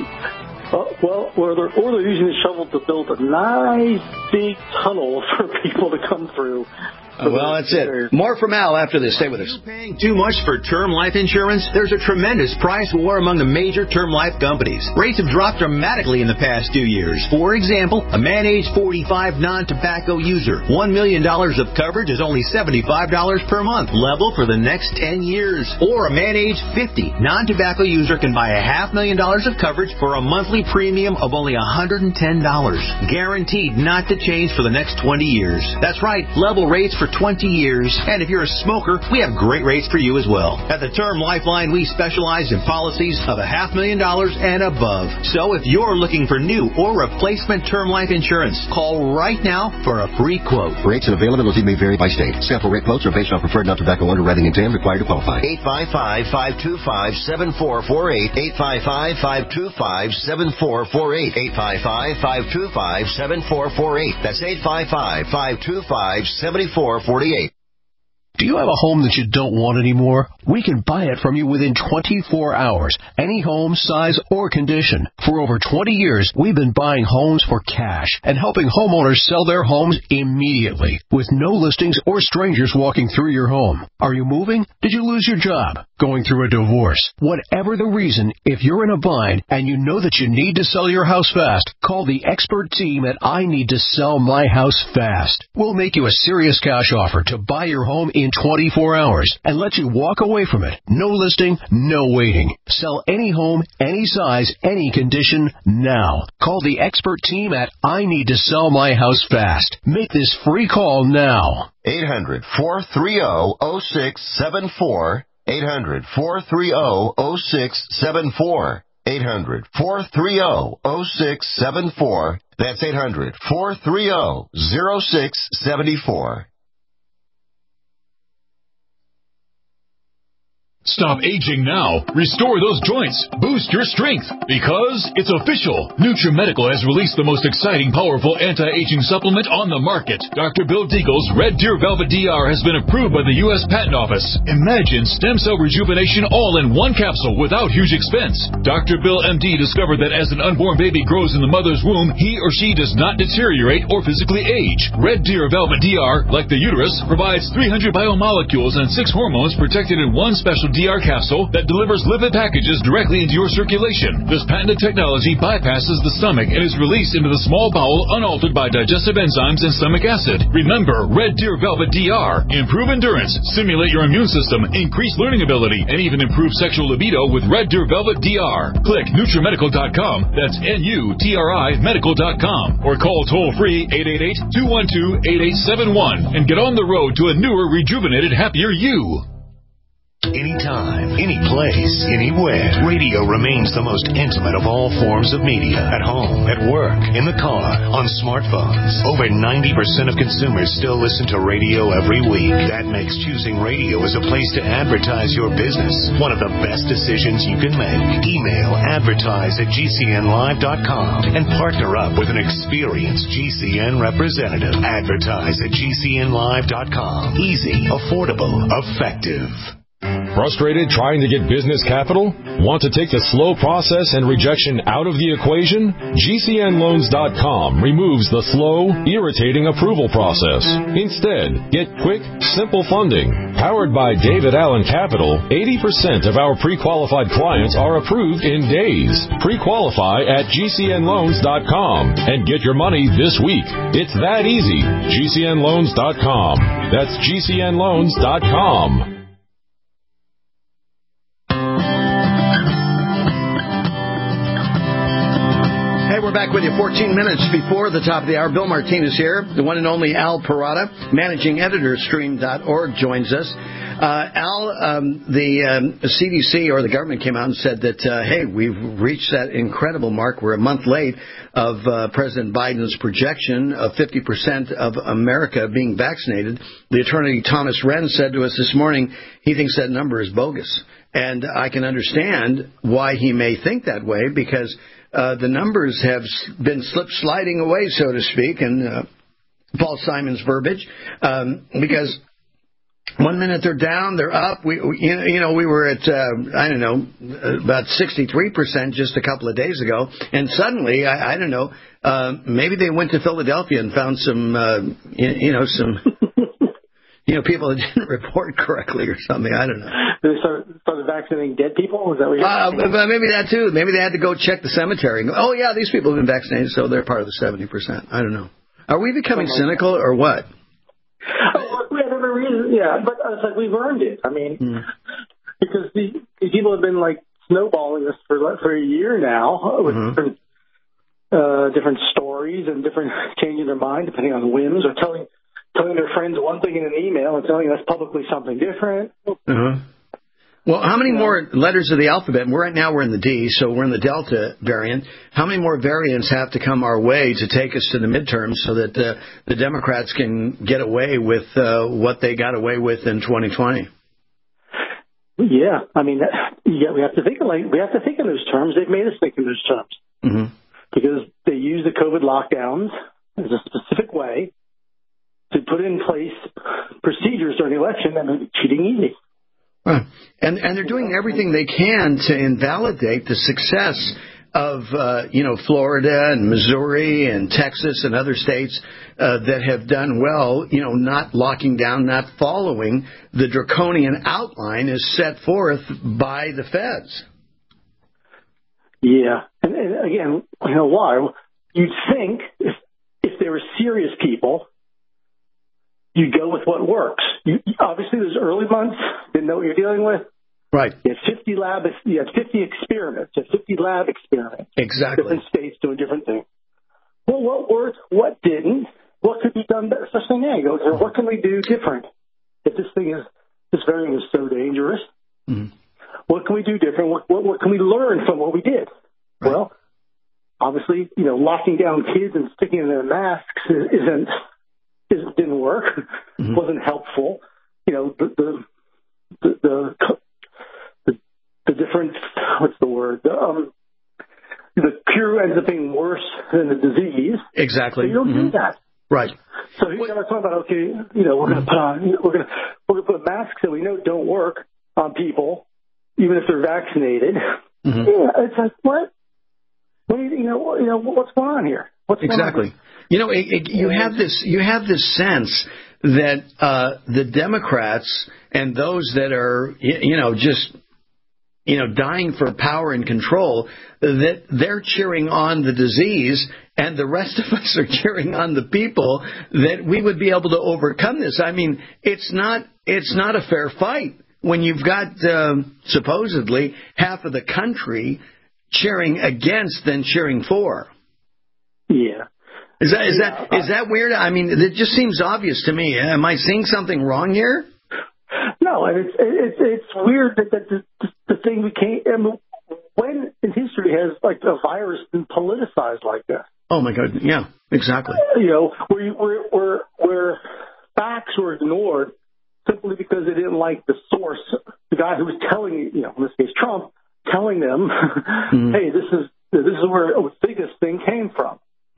Or they're using the shovel to build a nice big tunnel for people to come through. Well, that's it. More from Al after this. Stay with us. Paying too much for term life insurance? There's a tremendous price war among the major term life companies. Rates have dropped dramatically in the past 2 years. For example, a man age 45 non-tobacco user, $1 million of coverage is only $75 per month, level for the next 10 years. Or a man age 50 non-tobacco user can buy $500,000 of coverage for a monthly premium of only $110, guaranteed not to change for the next 20 years. That's right, level rates for 20 years. And if you're a smoker, we have great rates for you as well. At the Term Lifeline, we specialize in policies of $500,000 and above. So if you're looking for new or replacement term life insurance, call right now for a free quote. Rates and availability may vary by state. Sample rate quotes are based on preferred non-tobacco underwriting exam required to qualify. 855-525-7448. 855-525-7448. 855-525-7448. That's 855-525-7448. Do you have a home that you don't want anymore? We can buy it from you within 24 hours. Any home, size, or condition. For over 20 years, we've been buying homes for cash and helping homeowners sell their homes immediately with no listings or strangers walking through your home. Are you moving? Did you lose your job? Going through a divorce? Whatever the reason, if you're in a bind and you know that you need to sell your house fast, call the expert team at I Need to Sell My House Fast. We'll make you a serious cash offer to buy your home in 24 hours and let you walk away from it. No listing, no waiting. Sell any home, any size, any condition now. Call the expert team at I Need to Sell My House Fast. Make this free call now. 800-430-0674. 800-430-0674. 800-430-0674. That's 800-430-0674. Stop aging now. Restore those joints. Boost your strength. Because it's official. NutriMedical has released the most exciting, powerful anti-aging supplement on the market. Dr. Bill Deagle's Red Deer Velvet DR has been approved by the U.S. Patent Office. Imagine stem cell rejuvenation all in one capsule without huge expense. Dr. Bill MD discovered that as an unborn baby grows in the mother's womb, he or she does not deteriorate or physically age. Red Deer Velvet DR, like the uterus, provides 300 biomolecules and 6 hormones protected in one special DR capsule that delivers lipid packages directly into your circulation. This patented technology bypasses the stomach and is released into the small bowel unaltered by digestive enzymes and stomach acid. Remember, Red Deer Velvet DR. Improve endurance, stimulate your immune system, increase learning ability, and even improve sexual libido with Red Deer Velvet DR. Click NutriMedical.com, that's NUTRI Medical.com, or call toll-free 888-212-8871 and get on the road to a newer, rejuvenated, happier you. Anytime, any place, anywhere, radio remains the most intimate of all forms of media. At home, at work, in the car, on smartphones. Over 90% of consumers still listen to radio every week. That makes choosing radio as a place to advertise your business one of the best decisions you can make. Email advertise@gcnlive.com and partner up with an experienced GCN representative. Advertise@gcnlive.com. Easy, affordable, effective. Frustrated trying to get business capital? Want to take the slow process and rejection out of the equation? GCNloans.com removes the slow, irritating approval process. Instead, get quick, simple funding. Powered by David Allen Capital, 80% of our pre-qualified clients are approved in days. Pre-qualify at GCNloans.com and get your money this week. It's that easy. GCNloans.com. That's GCNloans.com. We're back with you 14 minutes before the top of the hour. Bill Martinez here. The one and only Al Parada, managing editor, Stream.org, joins us. Al, the CDC or the government came out and said that, hey, we've reached that incredible mark. We're a month late of President Biden's projection of 50% of America being vaccinated. The attorney Thomas Wren said to us this morning he thinks that number is bogus. And I can understand why he may think that way, because the numbers have been sliding away, so to speak, and Paul Simon's verbiage, because 1 minute they're down, they're up. We were at, about 63% just a couple of days ago, and suddenly, I don't know, maybe they went to Philadelphia and found some people that didn't report correctly or something. I don't know. They started vaccinating dead people? Is that what you're saying? Maybe that, too. Maybe they had to go check the cemetery and go, oh, yeah, these people have been vaccinated, so they're part of the 70%. I don't know. Are we becoming cynical or what? We have every reason, yeah. But it's like we've earned it. I mean, because these people have been, like, snowballing us for a year now with different stories and different changing their mind depending on whims, or telling their friends one thing in an email and telling us publicly something different. Well, how many more letters of the alphabet? Right now we're in the D, so we're in the Delta variant. How many more variants have to come our way to take us to the midterms so that the Democrats can get away with what they got away with in 2020? Yeah, I mean, we have to think in those terms. They've made us think in those terms because they use the COVID lockdowns as a specific way to put in place procedures during the election that make cheating easy. Right. And they're doing everything they can to invalidate the success of, Florida and Missouri and Texas and other states that have done well, not locking down, not following the draconian outline as set forth by the feds. Yeah. And again, why? You'd think if they were serious people, you go with what works. Obviously, those early months, didn't know what you're dealing with. Right. You had 50 experiments, 50 lab experiments. Exactly. Different states doing different things. Well, what worked? What didn't? What could be done better? Such thing there. You go, what can we do different? If this variant is so dangerous, what can we do different? What can we learn from what we did? Right. Well, obviously, locking down kids and sticking them in masks didn't work. Wasn't helpful. The the different, what's the word? The cure ends up being worse than the disease. Exactly. So you don't do that. Right. So he's talking about, okay, we're going to put on, we're going to put masks that we know don't work on people, even if they're vaccinated. Mm-hmm. Yeah, it's like, what? What's going on here? What's exactly. Going on? You have this sense that the Democrats and those that are, just dying for power and control, that they're cheering on the disease, and the rest of us are cheering on the people that we would be able to overcome this. I mean, it's not a fair fight when you've got supposedly half of the country cheering against than cheering for. Yeah. Is that weird? I mean, it just seems obvious to me. Am I seeing something wrong here? No, and it's weird that the thing became. I mean, when in history has like a virus been politicized like that? Oh my God! Yeah, exactly. Where facts were ignored simply because they didn't like the source, the guy who was telling in this case Trump, telling them, hey, this is where the biggest thing came from.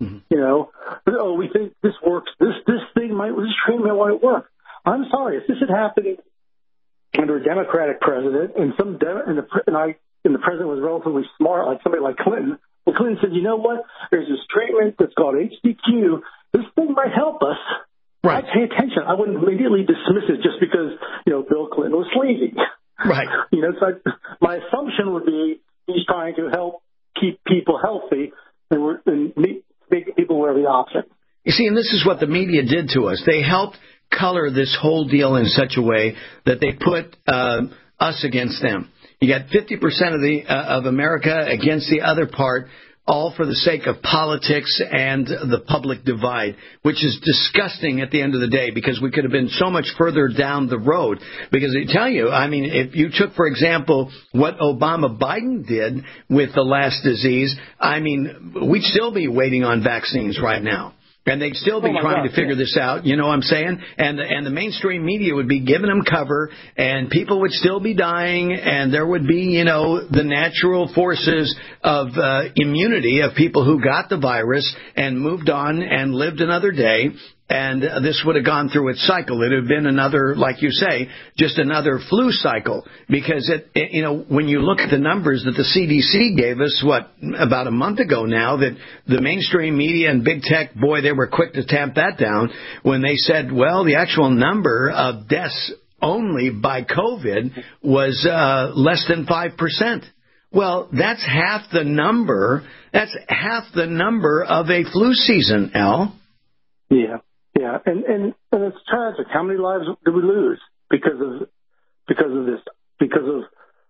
Mm-hmm. We think this works. This treatment might work. I'm sorry, if this had happened under a Democratic president and the president was relatively smart, like somebody like Clinton, well, Clinton said, you know what? There's this treatment that's called HDQ. This thing might help us. Right. I'd pay attention. I wouldn't immediately dismiss it just because, Bill Clinton was sleazy. Right. So my assumption would be he's trying to help keep people healthy and make people aware of the option. You see, and this is what the media did to us. They helped color this whole deal in such a way that they put us against them. You got 50% of America against the other part, all for the sake of politics and the public divide, which is disgusting at the end of the day because we could have been so much further down the road. Because I tell you, I mean, if you took, for example, what Obama-Biden did with the last disease, I mean, we'd still be waiting on vaccines right now. And they'd still be trying to figure this out, you know what I'm saying? And the mainstream media would be giving them cover, and people would still be dying, and there would be, the natural forces of immunity of people who got the virus and moved on and lived another day. And this would have gone through its cycle. It would have been another, like you say, just another flu cycle. Because, when you look at the numbers that the CDC gave us, about a month ago now, that the mainstream media and big tech, boy, they were quick to tamp that down when they said, well, the actual number of deaths only by COVID was less than 5%. Well, that's half the number. That's half the number of a flu season, Al. Yeah. Yeah, and it's tragic. How many lives did we lose because of this? Because of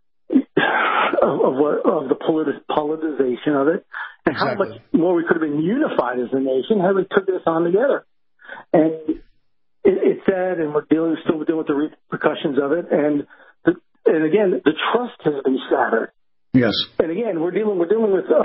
the politicization of it, and how much more we could have been unified as a nation had we took this on together. And it's sad, and we're still dealing with the repercussions of it. And again, the trust has been shattered. Yes. And again, we're dealing with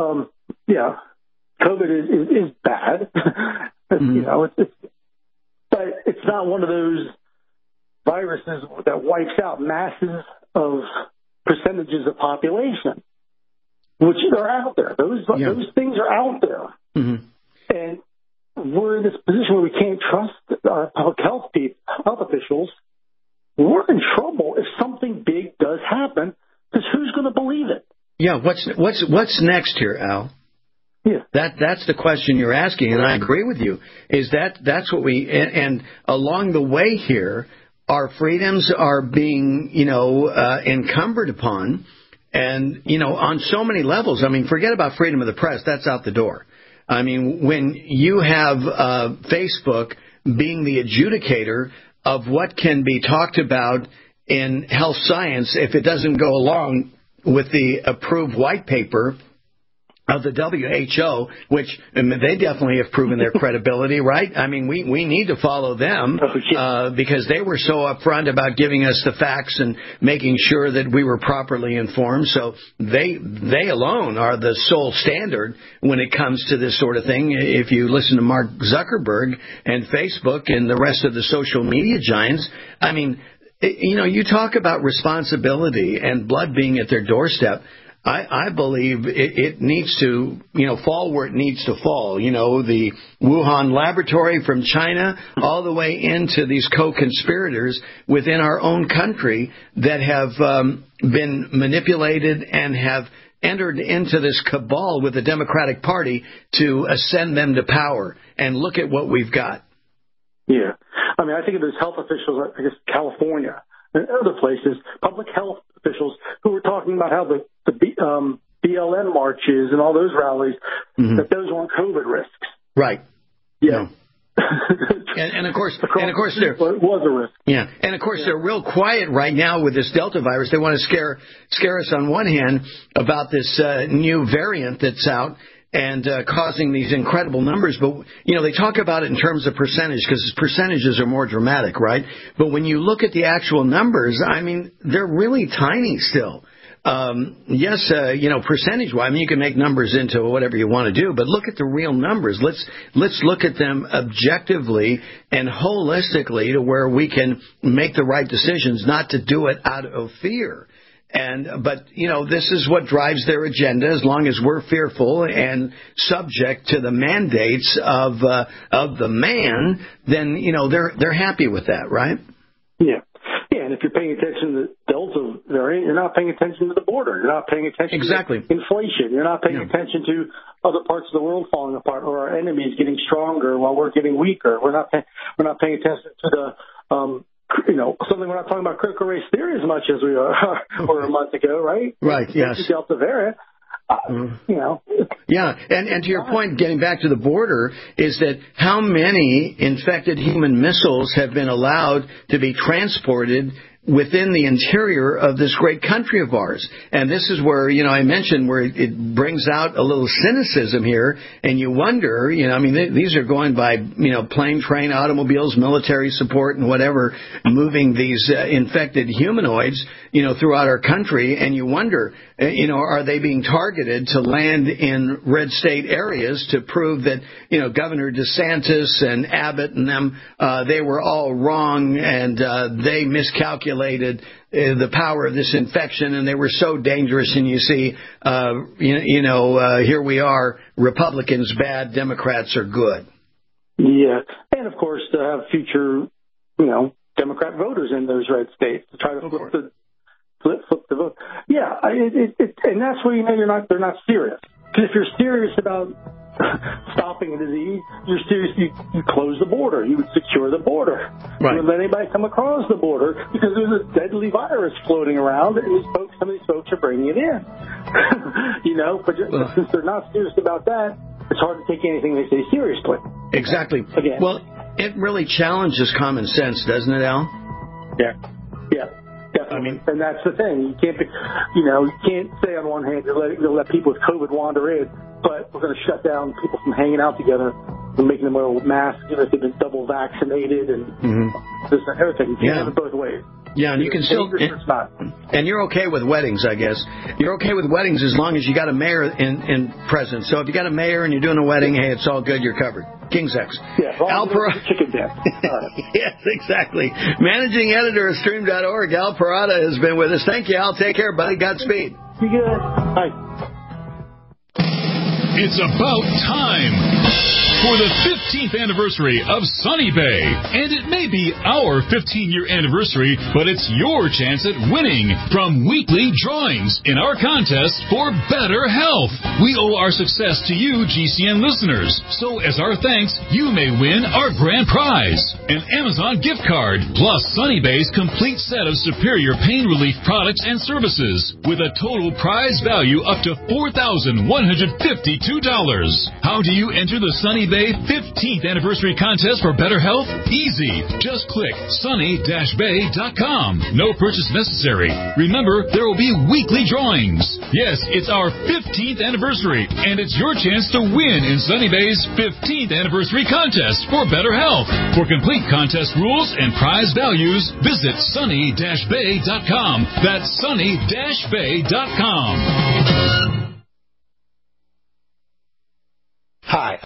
COVID is bad. Mm-hmm. But it's not one of those viruses that wipes out masses of percentages of population, which are out there. Those things are out there. Mm-hmm. And we're in this position where we can't trust our public health officials. We're in trouble if something big does happen, because who's going to believe it? Yeah, what's next here, Al? Yeah. That's the question you're asking, and I agree with you. That's what and along the way here, our freedoms are being, encumbered upon, and, on so many levels. I mean, forget about freedom of the press. That's out the door. I mean, when you have Facebook being the adjudicator of what can be talked about in health science, if it doesn't go along with the approved white paper of the WHO, which they definitely have proven their credibility, right? I mean, we need to follow them because they were so upfront about giving us the facts and making sure that we were properly informed. So they alone are the sole standard when it comes to this sort of thing. If you listen to Mark Zuckerberg and Facebook and the rest of the social media giants, I mean, You talk about responsibility and blood being at their doorstep. I believe it needs to, fall where it needs to fall. The Wuhan laboratory from China all the way into these co-conspirators within our own country that have been manipulated and have entered into this cabal with the Democratic Party to ascend them to power. And look at what we've got. Yeah. I mean, I think of those health officials, I guess, California and other places, public health officials who were talking about how the BLM marches and all those rallies, that those weren't COVID risks. Right. Yeah. And of course, there was a risk. Yeah, and of course they're real quiet right now with this Delta virus. They want to scare us on one hand about this new variant that's out and causing these incredible numbers. But they talk about it in terms of percentage because percentages are more dramatic, right? But when you look at the actual numbers, I mean, they're really tiny still. Yes, percentage-wise, I mean, you can make numbers into whatever you want to do, but look at the real numbers. Let's look at them objectively and holistically to where we can make the right decisions, not to do it out of fear. But this is what drives their agenda. As long as we're fearful and subject to the mandates of the man, then they're happy with that, right? Yeah. Yeah, and if you're paying attention to the Delta variant, you're not paying attention to the border. You're not paying attention to inflation. You're not paying attention to other parts of the world falling apart or our enemies getting stronger while we're getting weaker. We're not paying attention to the something we're not talking about critical race theory as much as we were a month ago, right? Right. Yes. The Delta variant. Yeah, and to your point, getting back to the border, is that how many infected human missiles have been allowed to be transported within the interior of this great country of ours? And this is where, I mentioned where it brings out a little cynicism here, and you wonder, these are going by, plane, train, automobiles, military support, and whatever, moving these infected humanoids, throughout our country, and you wonder, are they being targeted to land in red state areas to prove that, Governor DeSantis and Abbott and them, they were all wrong and they miscalculated the power of this infection and they were so dangerous. And you see, here we are, Republicans bad, Democrats are good. Yeah, and of course to have future, Democrat voters in those red states to try to flip the vote. Yeah, and that's where they're not serious. Because if you're serious about stopping a disease, you're serious. You close the border. You would secure the border. Right. You would let anybody come across the border because there's a deadly virus floating around, and some of these folks are bringing it in. But since they're not serious about that, it's hard to take anything they say seriously. Exactly. Again. Well, it really challenges common sense, doesn't it, Al? Yeah. Definitely. And that's the thing. You can't say on one hand you'll let people with COVID wander in, but we're going to shut down people from hanging out together and making them wear masks if they've been double vaccinated and this and everything. You can't have it both ways. Yeah, and you can still, and you're okay with weddings, I guess. You're okay with weddings as long as you got a mayor in presence. So if you got a mayor and you're doing a wedding, hey, it's all good. You're covered. King's X. Yeah, Al Parada. Chicken dance. Yes, exactly. Managing editor of Stream.org, Al Parada has been with us. Thank you, Al. Take care, buddy. Godspeed. Be good. Bye. It's about time for the 15th anniversary of Sunny Bay. And it may be our 15-year anniversary, but it's your chance at winning from weekly drawings in our contest for better health. We owe our success to you, GCN listeners. So as our thanks, you may win our grand prize, an Amazon gift card, plus Sunny Bay's complete set of superior pain relief products and services, with a total prize value up to $4,152. How do you enter the Sunny Bay 15th anniversary contest for better health? Easy. Just click sunny-bay.com. No purchase necessary. Remember, there will be weekly drawings. Yes, it's our 15th anniversary, and it's your chance to win in Sunny Bay's 15th anniversary contest for better health. For complete contest rules and prize values, visit sunny-bay.com. That's sunny-bay.com. Hi.